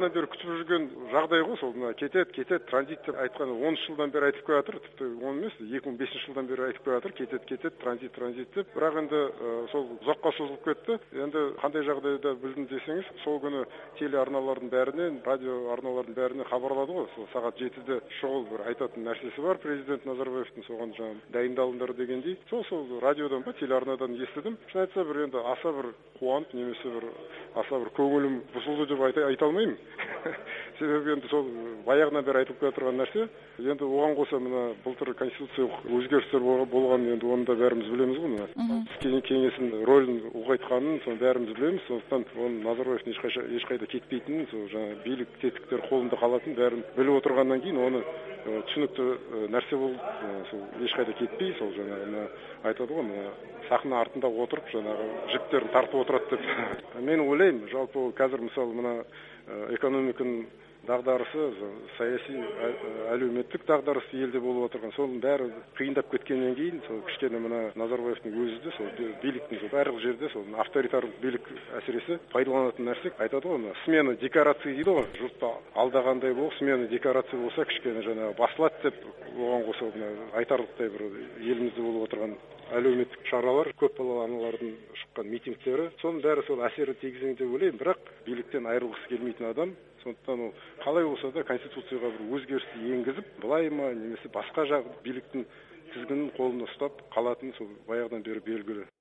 баяғыдан бері күтіп жүрген жағдай ғой, сол мына кетеді, транзит деп айтқан 13 жылдан бері айтып келе жатыр, тіпті 10 емес, 2005 жылдан бері айтып келе жатыр, кетеді, транзит деп. Бірақ енді сол ұзаққа созылып кетті. Енді қандай жағдайда білдім десеңіз, сол күні телеарналардың бәрінен, радио арналардың бәріне хабарлады ғой, сол сағат 7-де шұғыл бір айтатын нәрсесі бар президент Назарбаевтың, соған жаңа дайындалыңдар дегендей. Сол радиодан ба, телеарнадан естідім. Шын айтса бір енді аса бір қуанып, немесе бір аса бір көңілім бұзылды деп айта алмаймын. Себебі енді сол баяғынан бері айтылып келе тұрған нәрсе. Енді оған қоса мына былтыр конституциялық өзгерістер болған, енді оны да бәріміз білеміз ғой мына. Кеңестің рөлін ұлғайтқанын, соны бәріміз білеміз. Сондықтан оны Назарбаевтың ешқайда кетпейтінін, сол жаңа билік тетіктер қолында қалатынын бәрін біліп отырғаннан кейін оны түсінікті нәрсе болды. Сол ешқайда кетпей, сол жаңа айтады ғой, мына сахна артында отырып, жаңағы жіптерін тартып отырады деп. Мен ойлаймын, жалпы қазір мысалы мына экономиканың дағдарысы, саяси, әлеуметтік дағдарыс елде болып отырған, соның бәрі қиындап кеткеннен кейін, сол кішкене мына Назарбаевтың өзі де, сол биліктің барлық жерде, сол авторитарлық билік әсіресе пайдаланатын нәрсе. Айтады ғой, смена декорации дейді ғой, жұртты алдағандай болып, смена декорации болса, кішкене жаңағы басылады деп, оған қоса айтарлықтай бір елімізде болып отырған әлеуметтік шаралар, көп балалы аналардың шыққан митингтері, соның бәрі сол әсері тигізген деп ойлаймын. Бірақ биліктен айырылғысы келмейтін адам, сондықтан ол қалай болса да конституцияға бір өзгерісті енгізіп, былай ма немесе басқа жақ биліктің тізгінін қолына ұстап қалатын сол баяғыдан бері белгілі.